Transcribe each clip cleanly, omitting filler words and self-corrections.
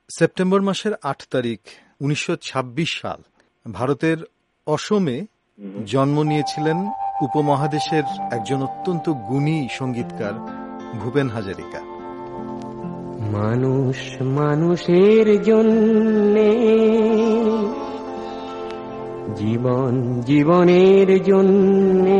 September মাসের ৮ তারিখ ১৯২৬ সাল ভারতের অসমে জন্ম নিয়েছিলেন উপমহাদেশের একজন অত্যন্ত গুণী সঙ্গীতকার ভূপেন হাজারিকা। মানুষ মানুষের জন্যে, জীবন জীবনের জন্যে,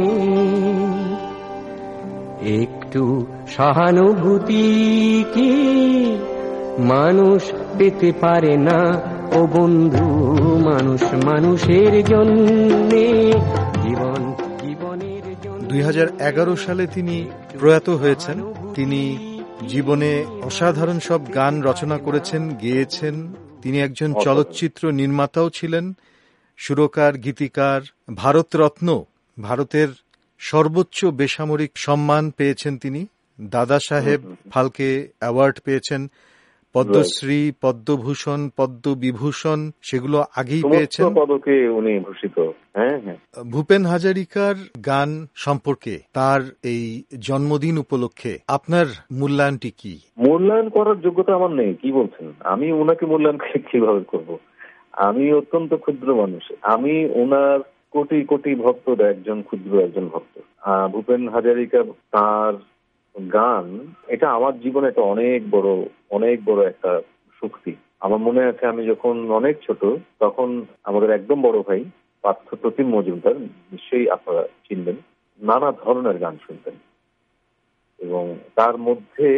একটু সহানুভূতি কি মানুষ পেতে পারে না ও বন্ধু? মানুষ মানুষের জন্যে, জীবন জীবনের জন্যে। ২০১১ সালে তিনি প্রয়াত হয়েছেন। তিনি জীবনে অসাধারণ সব গান রচনা করেছেন, গেয়েছেন। তিনি একজন চলচ্চিত্র নির্মাতাও ছিলেন, সুরকার, গীতিকার, ভারতরত্ন, ভারতের সর্বোচ্চ বেসামরিক সম্মান পেয়েছেন তিনি। দাদা সাহেব ফালকে অ্যাওয়ার্ড পেয়েছেন, পদ্মশ্রী, পদ্মভূষণ, পদ্মবিভূষণ সেগুলো আগেই পেয়েছেন। পদকে উনি ভূষিত। ভূপেন হাজারিকার গান সম্পর্কে, তার এই জন্মদিন উপলক্ষে আপনার মূল্যায়নটি কি? মূল্যায়ন করার যোগ্যতা আমার নেই। কি বলছেন? আমি ওনাকে মূল্যায়ন কিভাবে করব? আমি অত্যন্ত ক্ষুদ্র মানুষ। আমি ওনার কোটি কোটি ভক্তর একজন ভক্ত। ভূপেন হাজারিকা, তার গান, এটা আমার জীবনে একটা অনেক বড় একটা শক্তি। আমার মনে আছে, আমি যখন অনেক ছোট, তখন আমাদের একদম বড় ভাই পার্থ প্রতিম মজুমদার, নিশ্চয়ই আপনারা চিনবেন, নানা ধরনের গান শুনতেন। এবং তার মধ্যে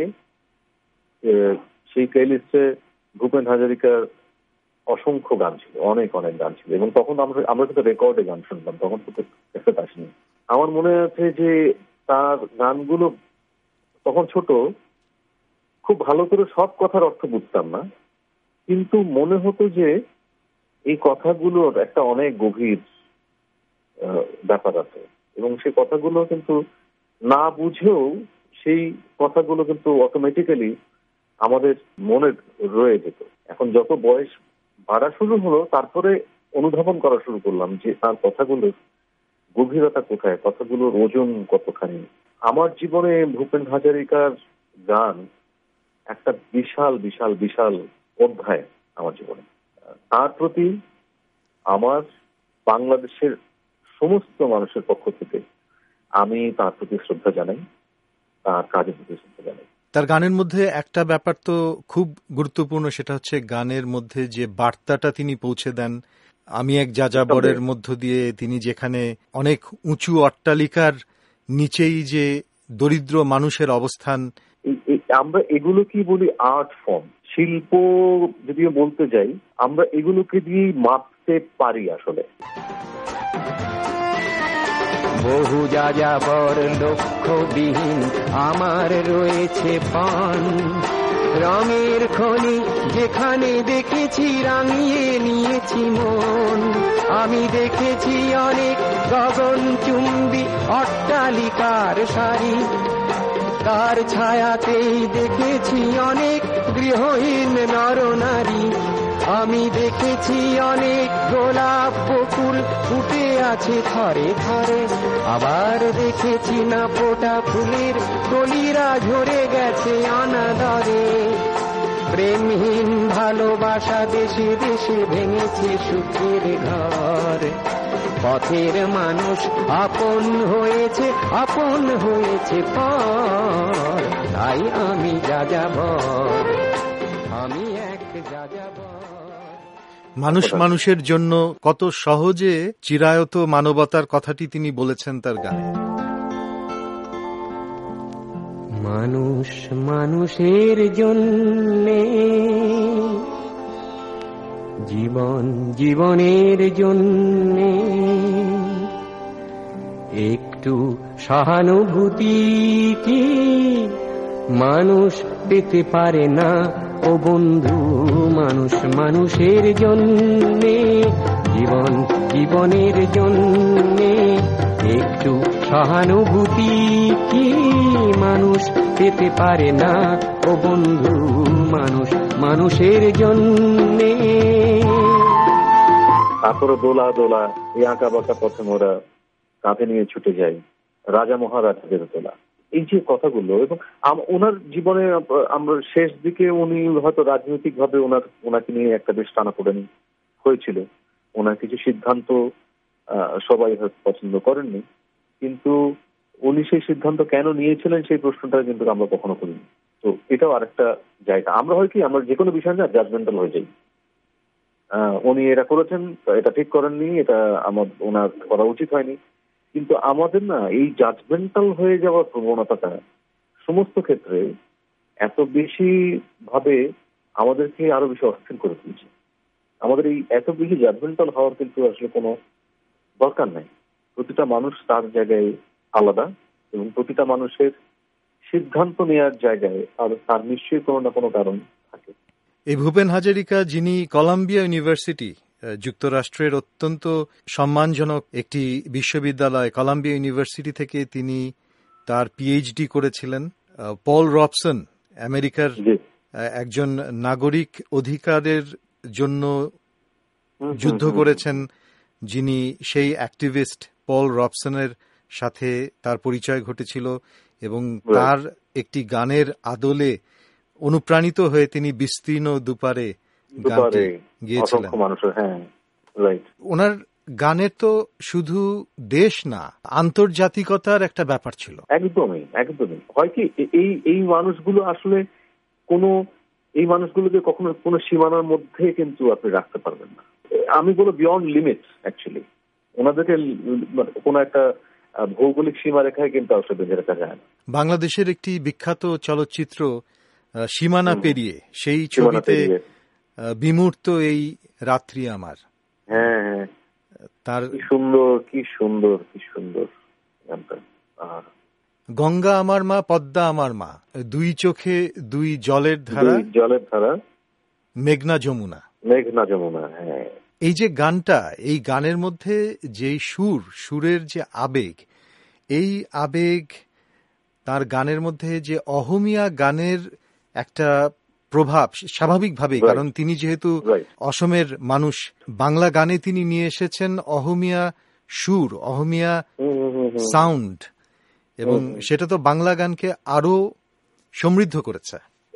সেই প্লেলিস্টে ভূপেন হাজারিকার অসংখ্য গান ছিল, অনেক গান ছিল। এবং তখন আমরা কিন্তু রেকর্ডে গান শুনতাম, তখন তো ক্যাসেট আসেনি। আমার মনে আছে যে তার গানগুলো, তখন ছোট, খুব ভালো করে সব কথার অর্থ বুঝতাম না, কিন্তু মনে হতো যে এই কথাগুলোর একটা অনেক গভীর ব্যাপার আছে। এবং সেই কথাগুলো কিন্তু না বুঝেও সেই কথাগুলো কিন্তু অটোমেটিক্যালি আমাদের মনে রয়ে যেত। এখন যত বয়স বাড়া শুরু হলো, তারপরে অনুধাবন করা শুরু করলাম যে তার কথাগুলোর গভীরতা কোথায়, কথাগুলোর ওজন কতখানি। আমার জীবনে ভূপেন হাজারিকার গান একটা বিশাল বিশাল বিশাল অধ্যায় আমার জীবনে। তার প্রতি আমার বাংলাদেশের সমস্ত মানুষের পক্ষ থেকে আমি তার প্রতি শ্রদ্ধা জানাই, তার কাজের প্রতি শ্রদ্ধা জানাই। তার গানের মধ্যে একটা ব্যাপার তো খুব গুরুত্বপূর্ণ, সেটা হচ্ছে গানের মধ্যে যে বার্তাটা তিনি পৌঁছে দেন। আমি এক যাযাবরের মধ্য দিয়ে তিনি যেখানে অনেক উঁচু অট্টালিকার নিচেই যে দরিদ্র মানুষের অবস্থান, আমরা এগুলো কি বলি, আর্ট ফর্ম, শিল্প যদিও বলতে যাই, আমরা এগুলোকে দিয়ে মাপতে পারি আসলে। বহু যাযাবর লক্ষ্যবিহীন আমার রয়েছে পান, রঙের খনি যেখানে দেখেছি রাঙিয়ে নিয়েছি মন। আমি দেখেছি অনেক গগনচুম্বী অট্টালিকার সারি, তার ছায়াতেই দেখেছি অনেক গৃহহীন নরনারী। আমি দেখেছি অনেক গোলাপ বকুল ফুটে আছে থরে থরে, আবার দেখেছি না ফোটা ফুলের কলিরা ঝরে গেছে অনাদরে। প্রেমহীন ভালোবাসা দেশে দেশে ভেঙেছে সুখের ঘর, পথের মানুষ আপন হয়েছে পর। তাই আমি যাযাবর, আমি এক যাযাবর। মানুষ মানুষের জন্য কত সহজে চিরায়ত মানবতার কথাটি তিনি বলেছেন তার গানে। মানুষ মানুষের জন্যে, জীবন জীবনের জন্যে, একটু সহানুভূতি কি মানুষ পেতে পারে না ও বন্ধু? মানুষ মানুষের জন্যে, জীবন জীবনের জন্যে, একটু সহানুভূতি কি মানুষ পেতে পারে না ও বন্ধু? মানুষ মানুষের জন্যে। তারপরে দোলা দোলা এই আঁকা বাঁকা পথে মোরা কাঁধে নিয়ে ছুটে যাই, রাজা মহারাজাদের দোলা। এই যে কথাগুলো, এবং ওনার জীবনে আমরা শেষ দিকে উনি হয়তো রাজনৈতিক ভাবে ওনাকে নিয়ে একটা বেশ টানাপোড়েন হয়েছিল। ওনার কিছু সিদ্ধান্ত সবাই হয়তো পছন্দ করেননি, কিন্তু উনি সেই সিদ্ধান্ত কেন নিয়েছিলেন সেই প্রশ্নটা কিন্তু আমরা কখনো করিনি। তো এটাও আরেকটা জায়গা। আমরা হয় কি, আমরা যে কোনো বিষয় না জাজমেন্টাল হয়ে যাই। উনি এটা করেছেন, এটা ঠিক করেননি, এটা ওনার করা উচিত হয়নি। কিন্তু আমাদের না এই জাজমেন্টাল হয়ে যাওয়ার প্রবণতাটা সমস্ত ক্ষেত্রে এত বেশি ভাবে আমাদেরকে আরো বেশি অস্থির করে তুলছে। আমাদের এই এত বেশি জাজমেন্টাল হওয়ার কিন্তু আসলে কোনো দরকার নাই। প্রতিটা মানুষ তার জায়গায় আলাদা, এবং প্রতিটা মানুষের সিদ্ধান্ত নেওয়ার জায়গায় তার নিশ্চয়ই কোনো না কোনো কারণ থাকে। এই ভূপেন হাজারিকা, যিনি কলাম্বিয়া ইউনিভার্সিটি, যুক্তরাষ্ট্রের অত্যন্ত সম্মানজনক একটি বিশ্ববিদ্যালয় কলাম্বিয়া ইউনিভার্সিটি থেকে তিনি তার পিএইচডি করেছিলেন। পল রবসন, আমেরিকার একজন নাগরিক অধিকারের জন্য যুদ্ধ করেছেন, যিনি সেই অ্যাক্টিভিস্ট পল রবসনের সাথে তার পরিচয় ঘটেছিল, এবং তার একটি গানের আদলে অনুপ্রাণিত হয়ে তিনি বিস্তীর্ণ দুপারে গানটি গিয়েছিলেন। ওনার গানের তো শুধু দেশ না, আন্তর্জাতিকতার একটা ব্যাপার ছিল। একদমই একদমই। হয় কি, এই মানুষগুলো আসলে এই মানুষগুলোকে কখনো কোনো সীমানার মধ্যে কিন্তু আপনি রাখতে পারবেন না। আমি বলবো বিয়ন্ড লিমিটস। অ্যাকচুয়ালি ওনাদেরকে কোনো একটা ভৌগোলিক সীমারেখায় কিন্তু আসলে বেঁধে রাখা যায় না। বাংলাদেশের একটি বিখ্যাত চলচ্চিত্র সীমানা পেরিয়ে, সেই ছবিতে বিমূর্ত এই রাত্রি আমার। হ্যাঁ, তার কি সুন্দর গানটা। গঙ্গা আমার মা, পদ্মা আমার মা, দুই চোখে দুই জলের ধারা, মেঘনা যমুনা। হ্যাঁ, এই যে গানটা, এই গানের মধ্যে যে সুরের যে আবেগ, এই আবেগ তার গানের মধ্যে যে অহমিয়া গানের একটা প্রভাব স্বাভাবিকভাবেই, কারণ তিনি যেহেতু অসমের মানুষ, বাংলা গানে তিনি নিয়ে এসেছেন অহমিয়া সুর, অহমিয়া সাউন্ড, এবং সেটা তো বাংলা গানকে আরো সমৃদ্ধ করেছে।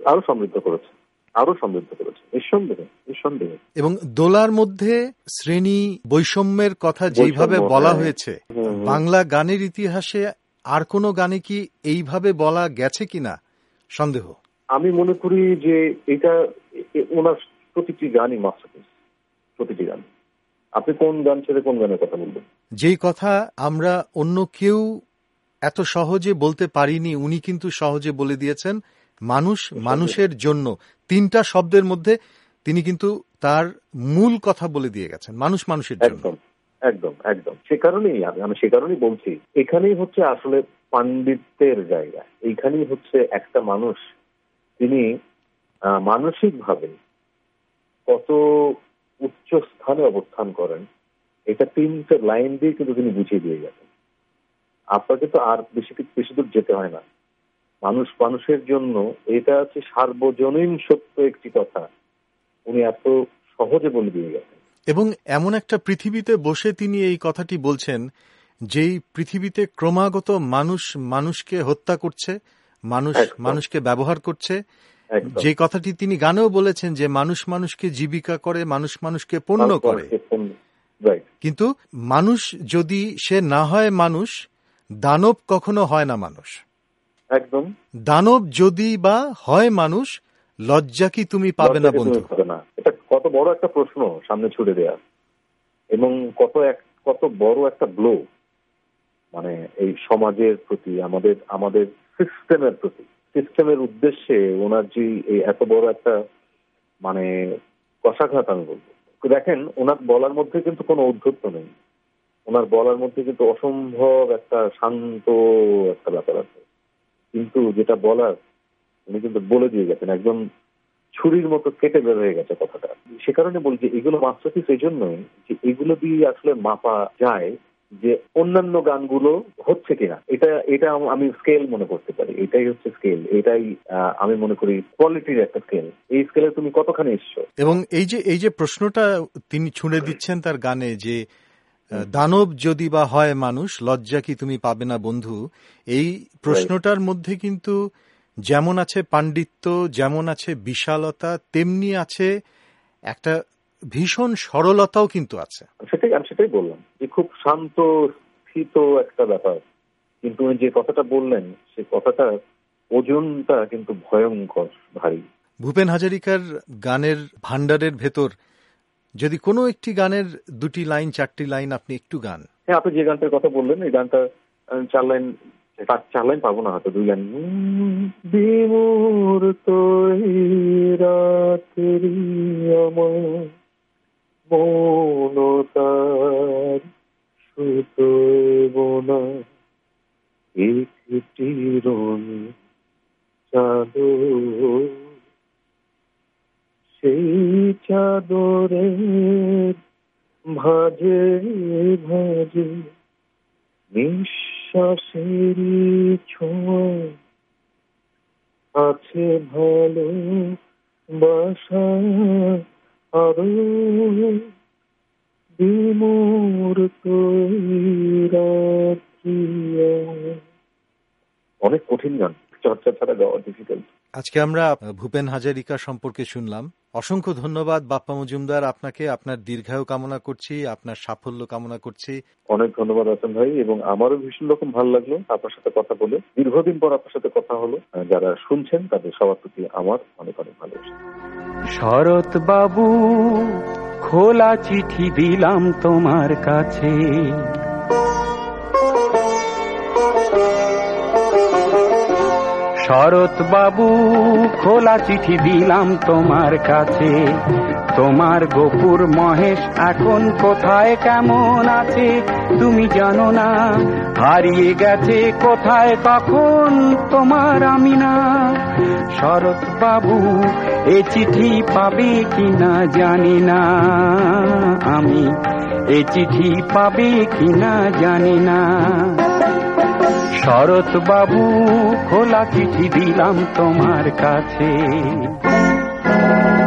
নিঃসন্দেহে। এবং দোলার মধ্যে শ্রেণী বৈষম্যের কথা যেইভাবে বলা হয়েছে, বাংলা গানের ইতিহাসে আর কোনো গানে কি এইভাবে বলা গেছে কিনা সন্দেহ। আমি মনে করি যে এটা ওনার প্রতিটি গানই মাস্টারপিস, প্রতিটি গান। আপনি কোন গান ছেড়ে কোন গানের কথা বলবেন? যেই কথা আমরা অন্য কেউ এত সহজে বলতে পারিনি, উনি কিন্তু সহজে বলে দিয়েছেন। মানুষ মানুষের জন্য, তিনটা শব্দের মধ্যে তিনি কিন্তু তার মূল কথা বলে দিয়ে গেছেন, মানুষ মানুষের জন্য। একদম। সে কারণেই বলছি, এখানেই হচ্ছে আসলে পাণ্ডিত্যের জায়গা। এইখানেই হচ্ছে একটা মানুষ তিনি মানসিকভাবে কত উচ্চ স্থানে অবস্থান করেন, এটা তিনটে লাইন দিয়ে কিন্তু তিনি বুঝিয়ে দিয়ে গেছেন। আপনাকে তো আর বেশি দূর যেতে হয় না। মানুষ মানুষের জন্য, এটা হচ্ছে সার্বজনীন সত্য একটি কথা, উনি এত সহজে বলে দিয়ে গেছেন। এবং এমন একটা পৃথিবীতে বসে তিনি এই কথাটি বলছেন, যেই পৃথিবীতে ক্রমাগত মানুষ মানুষকে হত্যা করছে, মানুষ মানুষকে ব্যবহার করছে। যে কথাটি তিনি গানেও বলেছেন, যে মানুষ মানুষকে জীবিকা করে, মানুষ মানুষকে পণ্য করে। কিন্তু মানুষ যদি সে না হয় মানুষ, দানব কখনো হয় না মানুষ। একদম। দানব যদি বা হয় মানুষ, লজ্জা কি তুমি পাবে না বন্ধু? এটা কত বড় একটা প্রশ্ন সামনে ছুড়ে দেয়া, এবং কত বড় একটা ব্লো, মানে এই সমাজের প্রতি, আমাদের সিস্টেমের প্রতি, সিস্টেমের উদ্দেশ্যে ওনার যে এত বড় একটা মানে কষাঘাত আমি বলবো। দেখেন, ওনার বলার মধ্যে কিন্তু কোনো ঔদ্ধত্য নেই, ওনার বলার মধ্যে কিন্তু অসম্ভব একটা শান্ত একটা ব্যাপার আছে, কিন্তু যেটা বলার উনি কিন্তু বলে দিয়ে গেছেন, একদম ছুরির মতো কেটে বের হয়ে গেছে কথাটা। সে কারণে বলছি এগুলো মাস্টারপিস এই জন্যই যে এগুলো দিয়ে আসলে মাপা যায় যে অন্যান্য গানগুলো হচ্ছে কিনা। এটা আমি স্কেল মনে করতে পারি, এটাই হচ্ছে স্কেল, এটাই আমি মনে করি কোয়ালিটির একটা স্কেল। এই স্কেলে তুমি কতখানি এসছো। এবং এই যে প্রশ্নটা তিনি ছুঁড়ে দিচ্ছেন তার গানে, যে দানব যদি বা হয় মানুষ, লজ্জা কি তুমি পাবে না বন্ধু, এই প্রশ্নটার মধ্যে কিন্তু যেমন আছে পাণ্ডিত্য, যেমন আছে বিশালতা, তেমনি আছে একটা ভীষণ সরলতাও কিন্তু আছে। আমি সেটাই বললাম যে খুব শান্ত স্থিত একটা ব্যাপার, কিন্তু উনি যে কথাটা বললেন সে কথাটার ওজনটা কিন্তু ভয়ঙ্কর ভারী। ভূপেন হাজারিকার গানের ভান্ডারের ভেতর যদি কোনো একটি গানের 2টি লাইন 4টি লাইন আপনি একটু গান। হ্যাঁ, আপনি যে গানটার কথা বললেন এই গানটা 4 লাইন পাবো না, হয়তো 2 লাইন। বিমূর্ত রাত্রি আমার মনতার সুতোব না একটি রঙ চাদর, সেই চাদরের ভাজে ভাজে নিঃশ্বাসের ছোঁয়া আছে ভালো বাসা আরো বিমূর্ত রাত্রি। অনেক কঠিন গান, চর্চা ছাড়া গাওয়া ডিফিকাল্ট। আজকে আমরা ভূপেন হাজারিকা সম্পর্কে শুনলাম। অসংখ্য ধন্যবাদ বাপ্পা মজুমদার আপনাকে। আপনার দীর্ঘায়ু কামনা করছি, আপনার সাফল্য কামনা করছি। অনেক ধন্যবাদ আছেন ভাই, এবং আমারও ভীষণ রকম ভালো লাগলো আপনার সাথে কথা বলে। দীর্ঘদিন পর আপনার সাথে কথা হলো। যারা শুনছেন তাদের সবার প্রতি আমার অনেক অনেক ভালোবাসা। শরৎ বাবু, খোলা চিঠি দিলাম তোমার কাছে, শরৎ বাবু, খোলা চিঠি দিলাম তোমার কাছে। তোমার গোপুর মহেশ এখন কোথায় কেমন আছে তুমি জানো না, হারিয়ে গেছে কোথায় কখন তোমার আমিনা। শরৎ বাবু, এ চিঠি পাবে কিনা জানি না, আমি এ চিঠি পাবে কিনা জানি না। শরৎ বাবু, খোলা চিঠি দিলাম তোমার কাছে।